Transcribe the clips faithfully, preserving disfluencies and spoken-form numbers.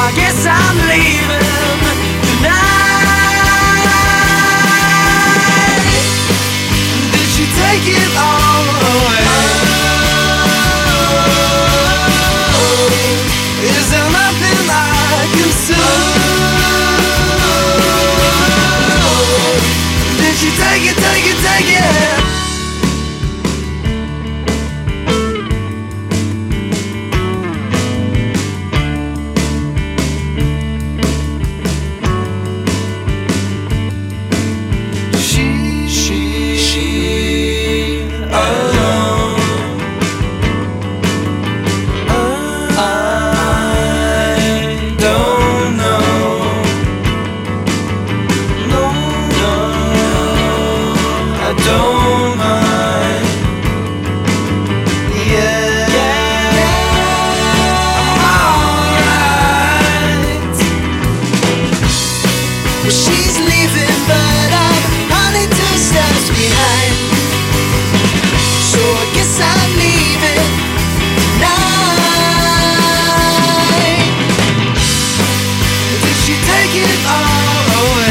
I guess I'm leaving tonight. Did she take it all away? Is there nothing I can say? Did she take it, take it, take it? Don't mind. Yeah, yeah, I'm alright. Well, she's leaving, but I'm only two steps behind. So I guess I'm leaving tonight. Did she take it all away?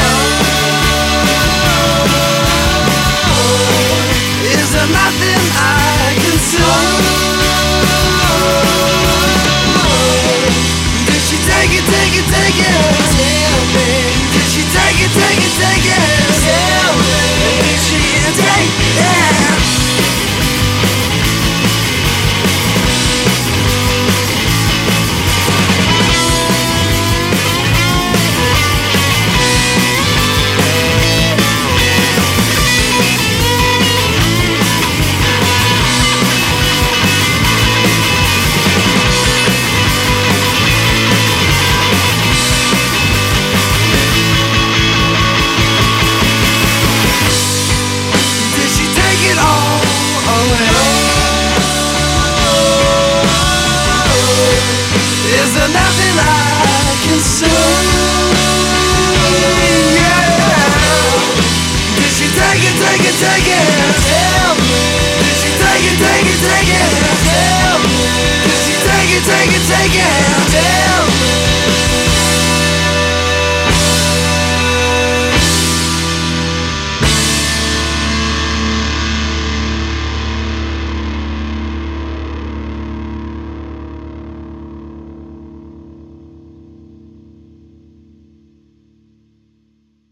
Nothing I can say. Did she take it, take it, take it? Tell me. Did she take it, take it, take it? Tell me. Did she take it? Is there nothing I can say? Yeah. Did she take it, take it, take it? Tell me. Did she take it, take it, take it? Tell me. Did she take it, take it, take it? Tell me.